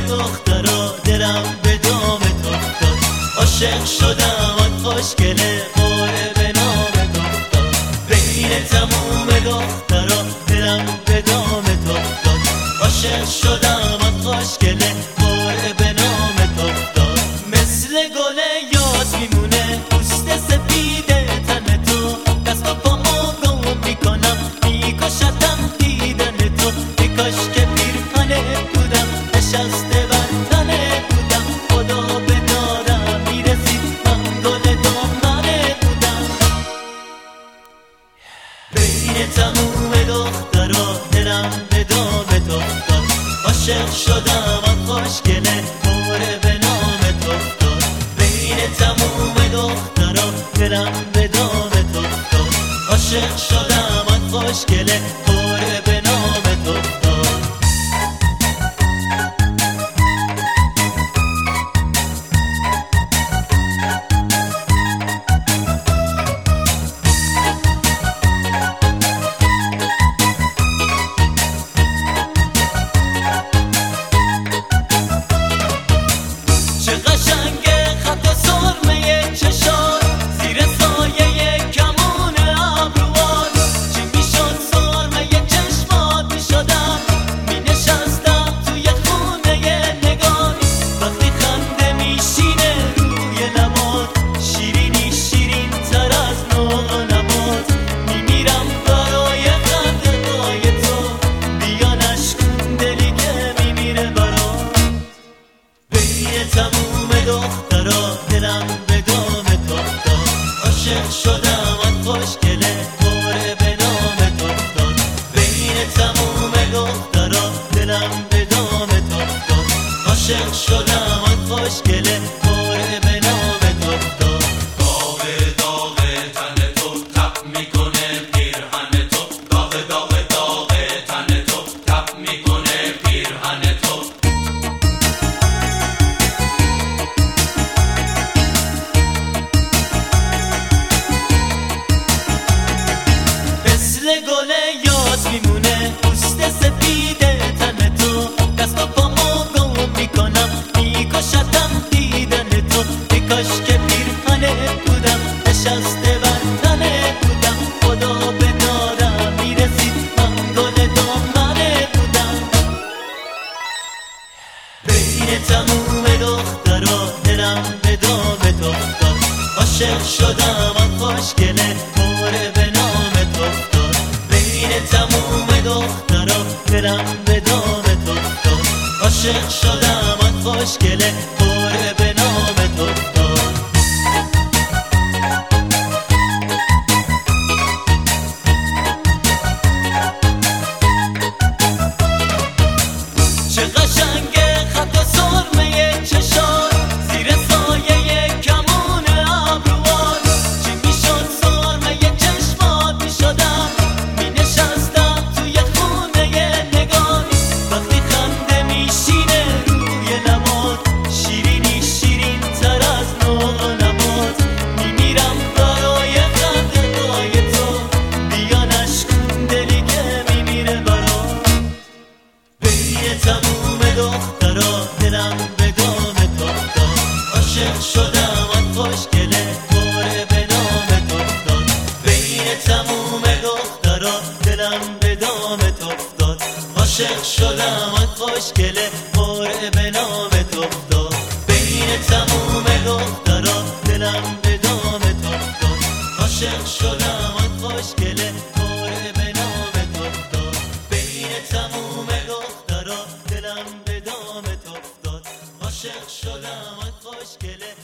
دخترا دلم به دام تو افتاد. عاشق شدم آن خوشگله قره به نام تو افتاد. بین تموم دخترا دلم به دام تو افتاد. عاشق شدم آن خوشگله قره به نام تو افتاد. مثل گل یاد میمونه پوست سفید تن تو، دست و پامو گم میکنم میکشتم دیدن تو. ای کاش که پیرهنه بودم نشسته بر تنه بودم، خدا به دارم میرسید من گل دامنه بودم. بین تموم دخترا دلم به دام تو افتاد. عاشق شدم آن خوشگله قره به نام تو افتاد. بین تموم دخترا دلم به دام تو افتاد. عاشق شدم آن خوشگله قره به نام تو افتاد. تموم دخترا دلم به دام تو افتاد. عاشق شدم آن خوشگله قره به نام تو افتاد. بین تموم دخترا دلم به دام تو افتاد. عاشق شدم آن خوشگله قره به نام تو افتاد. داغ داغ تن تو تپ میکنه پیرهن تو، داغ داغ داغ تن تو تپ میکنه پیرهن تو. گل یاد میمونه پوست سفید تن تو، دست و پامو گم میکنم میکشتم دیدن تو. ای کاش که پیرهنه بودم نشسته بر تنه بودم، خدا به دارم میرسید من گل دامنه بودم. بین تموم دخترا دلم به دام تو افتاد. عاشق شدم آن خوشگله قره به نام تو افتاد. بین تموم دخترا دلم به دام تو افتاد. عاشق شدم آن خوشگله قره به نام تو افتاد. چه قشنگه خط سرمه چشات زیر سایه کمون ابروات. چی میشد سرمه چشمات میشدم مینشستم توی خونه نگاهی. وقتی خنده میشینه روی لبات شیرینی شیرین تر از نغنمات. میمیرم برای خنده های تو، بیا نشکن دلی که میمیره برات. بین تموم دخترا دلم به دام تو افتاد. عاشق شدم آن خوشگله قره به نام تو افتاد. بین تموم دخترا دلم به دام تو افتاد. عاشق شدم آن خوشگله قره به نام تو افتاد. بین تموم دخترا دلم به دام تو افتاد. عاشق شدم آن خوشگله قره به نام تو افتاد. بین تموم دخترا دلم به دام تو افتاد. عاشق شدم آن خوشگله